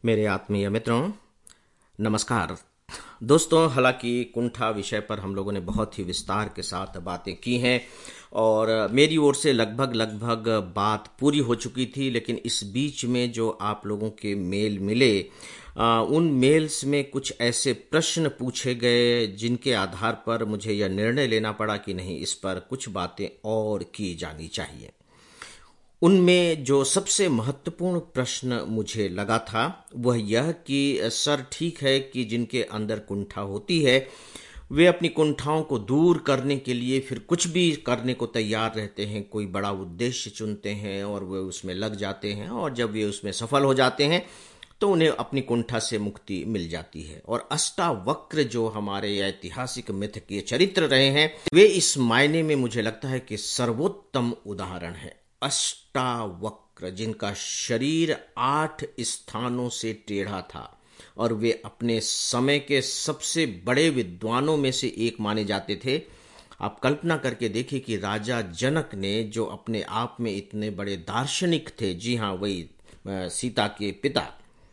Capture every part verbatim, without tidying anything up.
मेरे आत्मीय मित्रों, नमस्कार। दोस्तों, हालांकि कुंठा विषय पर हम लोगों ने बहुत ही विस्तार के साथ बातें की हैं और मेरी ओर से लगभग लगभग बात पूरी हो चुकी थी, लेकिन इस बीच में जो आप लोगों के मेल मिले, आ, उन मेल्स में कुछ ऐसे प्रश्न पूछे गए जिनके आधार पर मुझे यह निर्णय लेना पड़ा कि नहीं, इस पर कुछ बातें और की जानी चाहिए। उनमें जो सबसे महत्वपूर्ण प्रश्न मुझे लगा था वह यह कि सर, ठीक है कि जिनके अंदर कुंठा होती है वे अपनी कुंठाओं को दूर करने के लिए फिर कुछ भी करने को तैयार रहते हैं, कोई बड़ा उद्देश्य चुनते हैं और वे उसमें लग जाते हैं, और जब वे उसमें सफल हो जाते हैं तो उन्हें अपनी कुंठा से मुक्ति मिल जाती है। और अष्टावक्र जो हमारे ऐतिहासिक मिथ के चरित्र रहे हैं, वे इस मायने में मुझे लगता है कि सर्वोत्तम उदाहरण है। अष्टावक्र, जिनका शरीर आठ स्थानों से टेढ़ा था और वे अपने समय के सबसे बड़े विद्वानों में से एक माने जाते थे। आप कल्पना करके देखिए कि राजा जनक ने, जो अपने आप में इतने बड़े दार्शनिक थे, जी हाँ, वही सीता के पिता,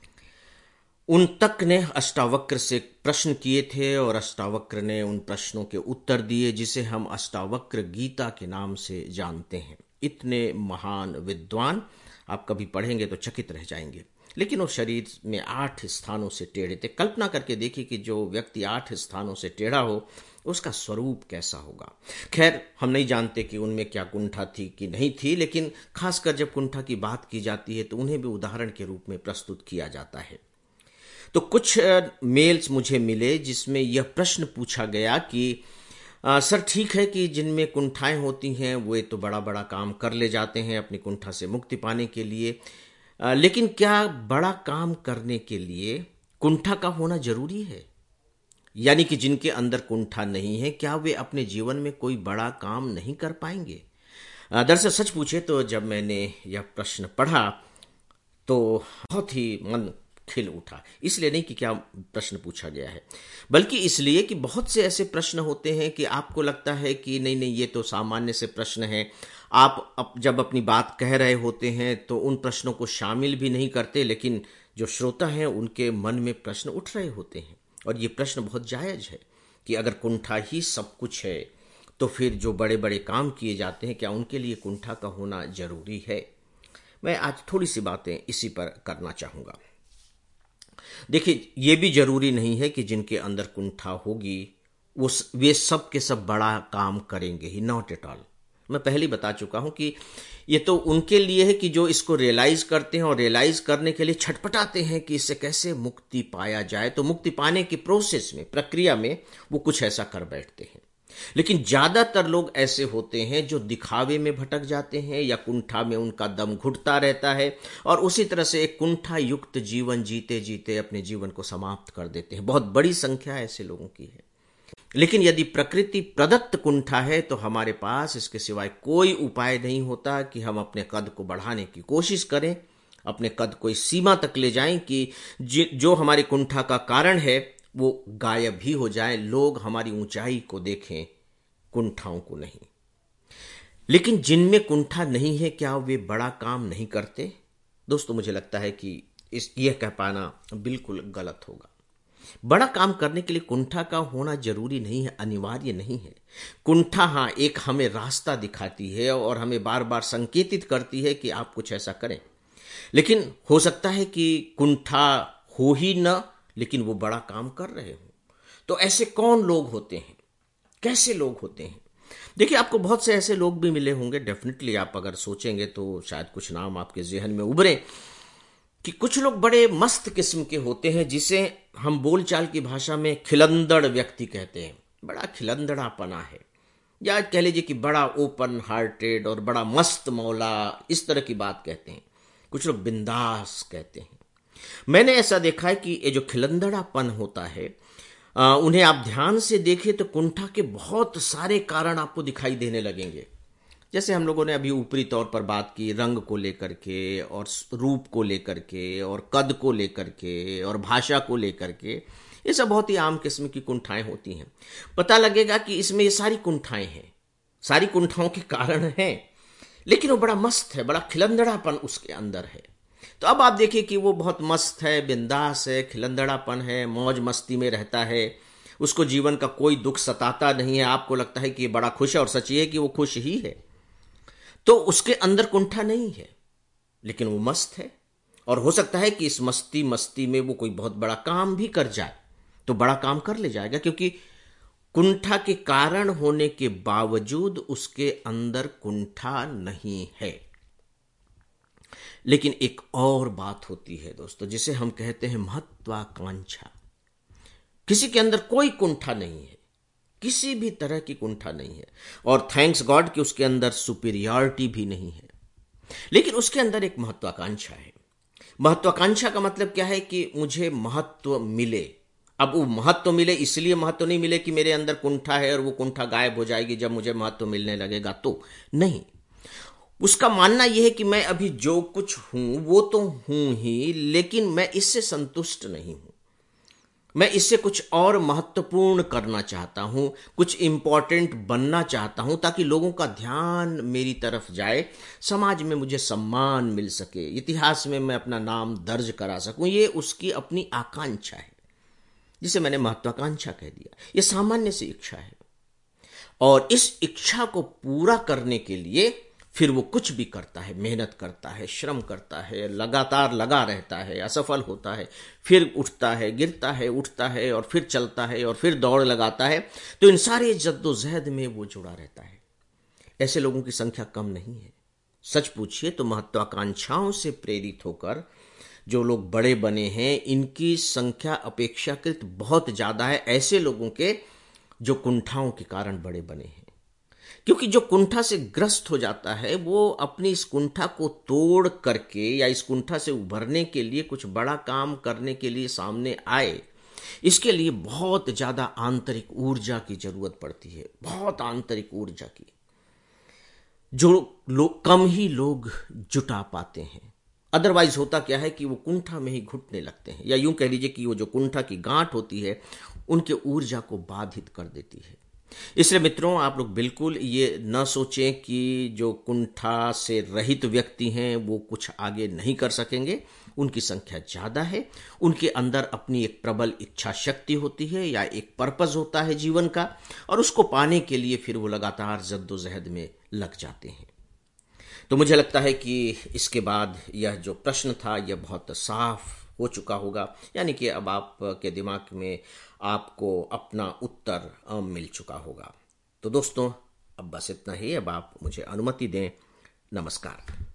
उन तक ने अष्टावक्र से प्रश्न किए थे और अष्टावक्र ने उन प्रश्नों के उत्तर दिए, जिसे हम अष्टावक्र गीता के नाम से जानते हैं। इतने महान विद्वान, आप कभी पढ़ेंगे तो चकित रह जाएंगे। लेकिन वो शरीर में आठ स्थानों से टेढ़े थे। कल्पना करके देखिए कि जो व्यक्ति आठ स्थानों से टेढ़ा हो, उसका स्वरूप कैसा होगा। खैर, हम नहीं जानते कि उनमें क्या कुंठा थी कि नहीं थी, लेकिन खासकर जब कुंठा की बात की जाती है तो उन्हें भी उदाहरण के रूप में प्रस्तुत किया जाता है। तो कुछ मेल्स मुझे मिले जिसमें यह प्रश्न पूछा गया कि आ, सर, ठीक है कि जिनमें कुंठाएं होती हैं वे तो बड़ा बड़ा काम कर ले जाते हैं अपनी कुंठा से मुक्ति पाने के लिए, आ, लेकिन क्या बड़ा काम करने के लिए कुंठा का होना जरूरी है? यानी कि जिनके अंदर कुंठा नहीं है, क्या वे अपने जीवन में कोई बड़ा काम नहीं कर पाएंगे? आ, दरअसल सच पूछे तो जब मैंने यह प्रश्न पढ़ा तो बहुत ही मन खिल उठा। इसलिए नहीं कि क्या प्रश्न पूछा गया है, बल्कि इसलिए कि बहुत से ऐसे प्रश्न होते हैं कि आपको लगता है कि नहीं नहीं, ये तो सामान्य से प्रश्न है। आप अप, जब अपनी बात कह रहे होते हैं तो उन प्रश्नों को शामिल भी नहीं करते, लेकिन जो श्रोता हैं उनके मन में प्रश्न उठ रहे होते हैं। और ये प्रश्न बहुत जायज है कि अगर कुंठा ही सब कुछ है तो फिर जो बड़े बड़े काम किए जाते हैं, क्या उनके लिए कुंठा का होना जरूरी है? मैं आज थोड़ी सी बातें इसी पर करना चाहूंगा। देखिए, यह भी जरूरी नहीं है कि जिनके अंदर कुंठा होगी वो वे सब के सब बड़ा काम करेंगे ही, नॉट एट ऑल। मैं पहले ही बता चुका हूं कि ये तो उनके लिए है कि जो इसको रियलाइज करते हैं और रियलाइज करने के लिए छटपटाते हैं कि इससे कैसे मुक्ति पाया जाए। तो मुक्ति पाने की प्रोसेस में, प्रक्रिया में वो कुछ ऐसा कर बैठते हैं। लेकिन ज्यादातर लोग ऐसे होते हैं जो दिखावे में भटक जाते हैं या कुंठा में उनका दम घुटता रहता है और उसी तरह से एक कुंठा युक्त जीवन जीते जीते अपने जीवन को समाप्त कर देते हैं। बहुत बड़ी संख्या ऐसे लोगों की है। लेकिन यदि प्रकृति प्रदत्त कुंठा है तो हमारे पास इसके सिवाय कोई उपाय नहीं होता कि हम अपने कद को बढ़ाने की कोशिश करें, अपने कद को इस सीमा तक ले जाएं कि जो हमारी कुंठा का कारण है वो गायब ही हो जाए। लोग हमारी ऊंचाई को देखें, कुंठाओं को नहीं। लेकिन जिनमें कुंठा नहीं है, क्या वे बड़ा काम नहीं करते? दोस्तों, मुझे लगता है कि इस यह कह पाना बिल्कुल गलत होगा। बड़ा काम करने के लिए कुंठा का होना जरूरी नहीं है, अनिवार्य नहीं है। कुंठा हाँ, एक हमें रास्ता दिखाती है और हमें बार बार संकेतित करती है कि आप कुछ ऐसा करें। लेकिन हो सकता है कि कुंठा हो ही न, लेकिन वो बड़ा काम कर रहे हो। तो ऐसे कौन लोग होते हैं, कैसे लोग होते हैं? देखिए, आपको बहुत से ऐसे लोग भी मिले होंगे। डेफिनेटली आप अगर सोचेंगे तो शायद कुछ नाम आपके जेहन में उभरे कि कुछ लोग बड़े मस्त किस्म के होते हैं, जिसे हम बोलचाल की भाषा में खिलंदड़ व्यक्ति कहते हैं। बड़ा खिलंदड़ापना है, या कह लीजिए कि बड़ा ओपन हार्टेड और बड़ा मस्त मौला, इस तरह की बात कहते हैं। कुछ लोग बिंदास कहते हैं। मैंने ऐसा देखा है कि ये जो खिलंदड़ापन होता है, आ, उन्हें आप ध्यान से देखें तो कुंठा के बहुत सारे कारण आपको दिखाई देने लगेंगे। जैसे हम लोगों ने अभी ऊपरी तौर पर बात की रंग को लेकर के और रूप को लेकर के और कद को लेकर के और भाषा को लेकर के, ये सब बहुत ही आम किस्म की कुंठाएं होती हैं। पता लगेगा कि इसमें ये सारी कुंठाएं हैं, सारी कुंठाओं के कारण हैं, लेकिन वो बड़ा मस्त है, बड़ा खिलंदड़ापन उसके अंदर है। तो अब आप देखिए कि वो बहुत मस्त है, बिंदास है, खिलंदड़ापन है, मौज मस्ती में रहता है, उसको जीवन का कोई दुख सताता नहीं है, आपको लगता है कि ये बड़ा खुश है और सच ये है कि वो खुश ही है। तो उसके अंदर कुंठा नहीं है, लेकिन वो मस्त है। और हो सकता है कि इस मस्ती मस्ती में वो कोई बहुत बड़ा काम भी कर जाए, तो बड़ा काम कर ले जाएगा, क्योंकि कुंठा के कारण होने के बावजूद उसके अंदर कुंठा नहीं है। लेकिन एक और बात होती है दोस्तों, जिसे हम कहते हैं महत्वाकांक्षा। किसी के अंदर कोई कुंठा नहीं है, किसी भी तरह की कुंठा नहीं है, और थैंक्स गॉड कि उसके अंदर सुपीरियरिटी भी नहीं है, लेकिन उसके अंदर एक महत्वाकांक्षा है। महत्वाकांक्षा का मतलब क्या है कि मुझे महत्व मिले। अब वो महत्व मिले इसलिए महत्व नहीं मिले कि मेरे अंदर कुंठा है और वो कुंठा गायब हो जाएगी जब मुझे महत्व मिलने लगेगा, तो नहीं। उसका मानना यह है कि मैं अभी जो कुछ हूं वो तो हूं ही, लेकिन मैं इससे संतुष्ट नहीं हूं। मैं इससे कुछ और महत्वपूर्ण करना चाहता हूं, कुछ इंपॉर्टेंट बनना चाहता हूं, ताकि लोगों का ध्यान मेरी तरफ जाए, समाज में मुझे सम्मान मिल सके, इतिहास में मैं अपना नाम दर्ज करा सकूं। ये उसकी अपनी आकांक्षा है, जिसे मैंने महत्वाकांक्षा कह दिया। यह सामान्य सी इच्छा है, और इस इच्छा को पूरा करने के लिए फिर वो कुछ भी करता है, मेहनत करता है, श्रम करता है, लगातार लगा रहता है, असफल होता है, फिर उठता है, गिरता है, उठता है, और फिर चलता है, और फिर दौड़ लगाता है। तो इन सारे जद्दोजहद में वो जुड़ा रहता है। ऐसे लोगों की संख्या कम नहीं है। सच पूछिए तो महत्वाकांक्षाओं से प्रेरित होकर जो लोग बड़े बने हैं, इनकी संख्या अपेक्षाकृत बहुत ज्यादा है ऐसे लोगों के जो कुंठाओं के कारण बड़े बने हैं। क्योंकि जो कुंठा से ग्रस्त हो जाता है, वो अपनी इस कुंठा को तोड़ करके या इस कुंठा से उभरने के लिए, कुछ बड़ा काम करने के लिए सामने आए, इसके लिए बहुत ज्यादा आंतरिक ऊर्जा की जरूरत पड़ती है, बहुत आंतरिक ऊर्जा की, जो लोग कम ही लोग जुटा पाते हैं। अदरवाइज होता क्या है कि वो कुंठा में ही घुटने लगते हैं, या यूं कह लीजिए कि वो जो कुंठा की गांठ होती है, उनके ऊर्जा को बाधित कर देती है। इसलिए मित्रों, आप लोग बिल्कुल ये न सोचें कि जो कुंठा से रहित व्यक्ति हैं वो कुछ आगे नहीं कर सकेंगे। उनकी संख्या ज्यादा है, उनके अंदर अपनी एक प्रबल इच्छा शक्ति होती है, या एक पर्पस होता है जीवन का, और उसको पाने के लिए फिर वो लगातार जद्दोजहद में लग जाते हैं। तो मुझे लगता है कि इसके बाद यह जो प्रश्न था यह बहुत साफ हो चुका होगा, यानी कि अब आपके दिमाग में आपको अपना उत्तर मिल चुका होगा। तो दोस्तों, अब बस इतना ही। अब आप मुझे अनुमति दें। नमस्कार।